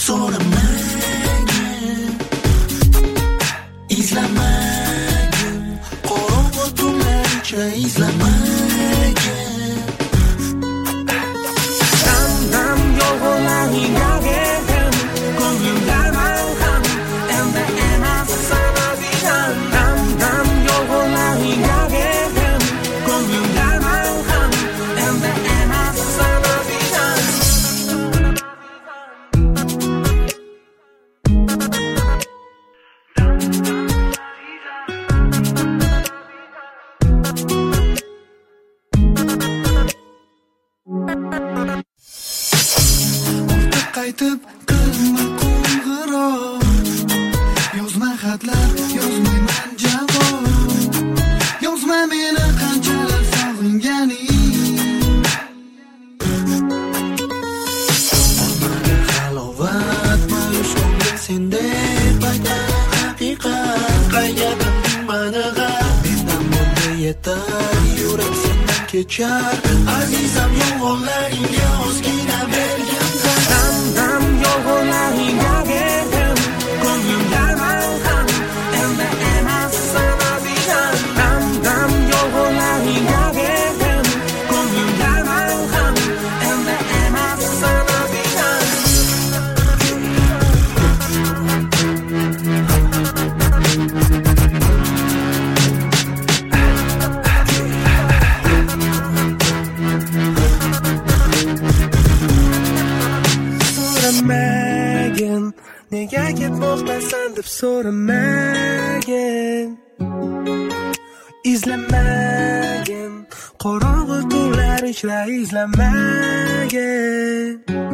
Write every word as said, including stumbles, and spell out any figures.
so'ramagin, izlamagin, qorong'u tunlarcha izlamagin. Dam-dam yolg'onlarning gavgam, ko'nglimda malham, endi emas sanoqlidan. Dam-dam yolg'onlarning gavgam, ko'nglimda malham, endi emas sanoqlidan. Ortiq qaytib qilma qo'ng'iroq, yozma xatlar, yozmayman javob, yozma meni qanchalar sog'inganing. Olmaga halovat, ma'yus ko'ngil sendek baytar haqiqat, qayerdan mani g'am, mendan bo'ldi yetar, yurak sendan kechar, azizam yolg'onlaringga ozgina bergan. Dam-dam yolg'onlaring gavgam, ko'nglimda malham, endi emas sanoqlidan. Dam-dam yolg'onlaring gavgam, ko'nglimda malham, endi emas sanoqlidan. So'ramagin, nega ketmoqdasan deb so'ramagin, izlamagin, qorong'u tunlar ichra izlamagin.